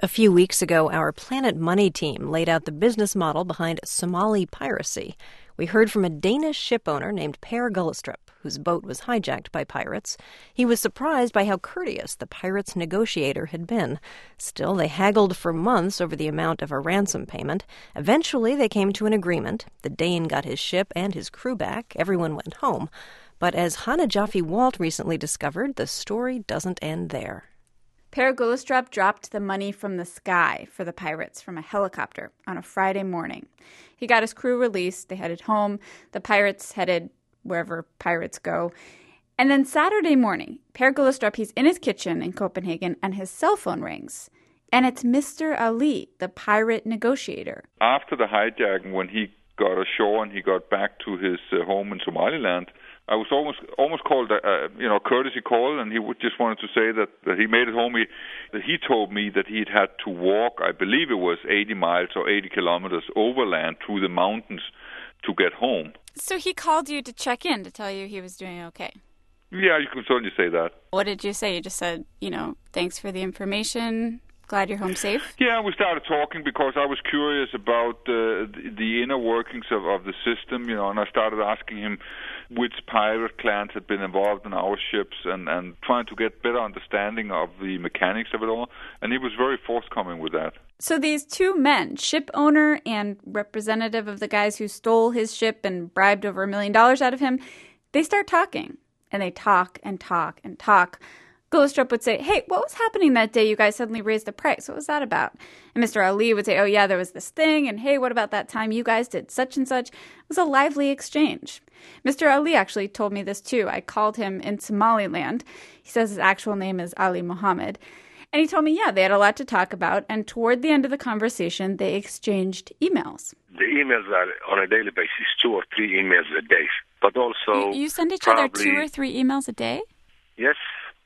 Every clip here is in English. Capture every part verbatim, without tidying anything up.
A few weeks ago, our Planet Money team laid out the business model behind Somali piracy. We heard from a Danish ship owner named Per Gullestrup, whose boat was hijacked by pirates. He was surprised by how courteous the pirates' negotiator had been. Still, they haggled for months over the amount of a ransom payment. Eventually, they came to an agreement. The Dane got his ship and his crew back. Everyone went home. But as Hanne Jaffe Walt recently discovered, the story doesn't end there. Per Gullestrup dropped the money from the sky for the pirates from a helicopter on a Friday morning. He got his crew released. They headed home. The pirates headed wherever pirates go. And then Saturday morning, Per Gullestrup, he's in his kitchen in Copenhagen, and his cell phone rings. And it's Mister Ali, the pirate negotiator. After the hijacking, when he got ashore and he got back to his uh, home in Somaliland, I was almost almost called a, a you know courtesy call, and he would just wanted to say that, that he made it home. He, that he told me that he'd had to walk, I believe it was eighty miles or eighty kilometers overland through the mountains to get home. So he called you to check in to tell you he was doing okay? Yeah, you could certainly say that. What did you say? You just said, you know, thanks for the information. Glad you're home safe? Yeah, we started talking because I was curious about uh, the, the inner workings of, of the system, you know, and I started asking him which pirate clans had been involved in our ships and, and trying to get better understanding of the mechanics of it all. And he was very forthcoming with that. So these two men, ship owner and representative of the guys who stole his ship and bribed over a million dollars out of him, they start talking. And they talk and talk and talk. Gullestrup would say, hey, what was happening that day you guys suddenly raised the price? What was that about? And Mister Ali would say, oh, yeah, there was this thing. And hey, what about that time you guys did such and such? It was a lively exchange. Mister Ali actually told me this, too. I called him in Somaliland. He says his actual name is Ali Mohammed. And he told me, yeah, they had a lot to talk about. And toward the end of the conversation, they exchanged emails. The emails are on a daily basis, two or three emails a day. But also... You, you send each probably, other two or three emails a day? Yes.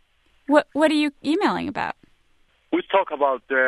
What What are you emailing about? We talk about uh,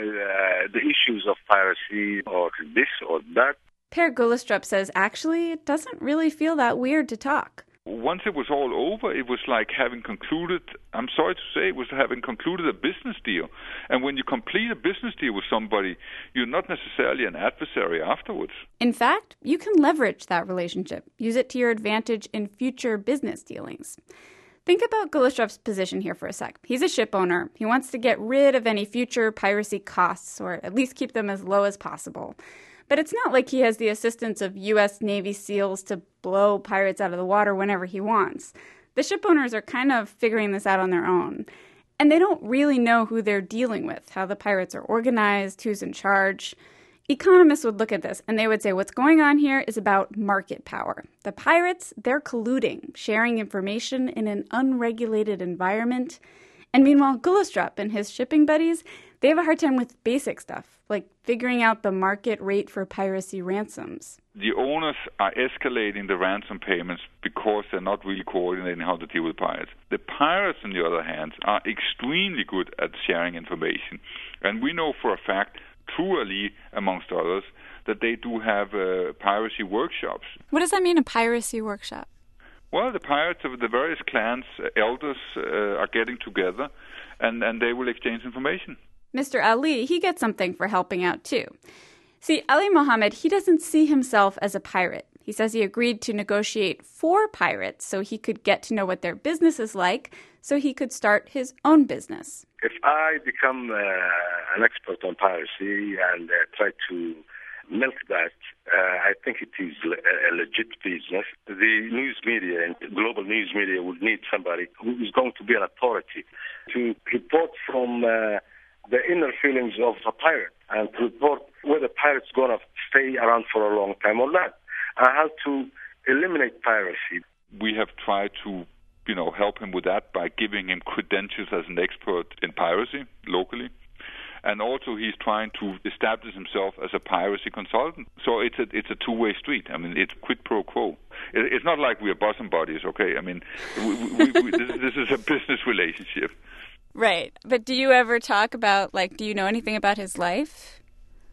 uh, the issues of piracy or this or that. Per Gullestrup says, actually, it doesn't really feel that weird to talk. Once it was all over, it was like having concluded, I'm sorry to say, it was having concluded a business deal. And when you complete a business deal with somebody, you're not necessarily an adversary afterwards. In fact, you can leverage that relationship, use it to your advantage in future business dealings. Think about Gullestrup's position here for a sec. He's a ship owner. He wants to get rid of any future piracy costs, or at least keep them as low as possible. But it's not like he has the assistance of U S Navy SEALs to blow pirates out of the water whenever he wants. The ship owners are kind of figuring this out on their own. And they don't really know who they're dealing with, how the pirates are organized, who's in charge. Economists would look at this and they would say what's going on here is about market power. The pirates, they're colluding, sharing information in an unregulated environment. And meanwhile, Gullestrup and his shipping buddies, they have a hard time with basic stuff, like figuring out the market rate for piracy ransoms. The owners are escalating the ransom payments because they're not really coordinating how to deal with pirates. The pirates, on the other hand, are extremely good at sharing information. And we know for a fact, through Ali, amongst others, that they do have uh, piracy workshops. What does that mean, a piracy workshop? Well, the pirates of the various clans, uh, elders, uh, are getting together, and, and they will exchange information. Mister Ali, he gets something for helping out, too. See, Ali Mohammed, he doesn't see himself as a pirate. He says he agreed to negotiate for pirates so he could get to know what their business is like, so he could start his own business. If I become uh, an expert on piracy and uh, try to milk that, uh, I think it is a legit business. The news media and global news media would need somebody who is going to be an authority to report from uh, the inner feelings of a pirate and to report whether pirates going to stay around for a long time or not, and how to eliminate piracy. We have tried to, you know, help him with that by giving him credentials as an expert in piracy locally. And also he's trying to establish himself as a piracy consultant. So it's a it's a two-way street. I mean, it's quid pro quo. It, it's not like we're bosom buddies, okay? I mean, we, we, we, this, this is a business relationship. Right. But do you ever talk about, like, do you know anything about his life?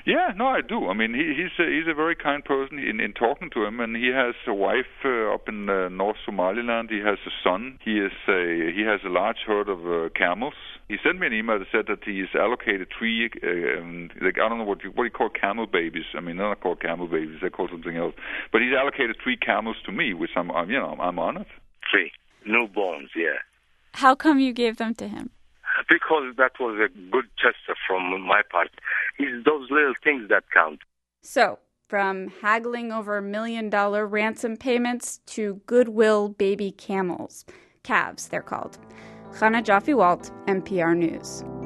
Yeah, no, I do. I mean, he, he's a, he's a very kind person in, in talking to him, and he has a wife uh, up in uh, North Somaliland. He has a son. He is a, he has a large herd of uh, camels. He sent me an email that said that he's allocated three, uh, um, like, I don't know what you, what do you call camel babies. I mean, they're not called camel babies; they're called something else. But he's allocated three camels to me, which I'm, I'm you know, I'm honored. Three newborns, yeah. How come you gave them to him? Because that was a good gesture from my part. It's those little things that count. So, from haggling over million-dollar ransom payments to goodwill baby camels. Calves, they're called. Chana Joffe-Walt, N P R News.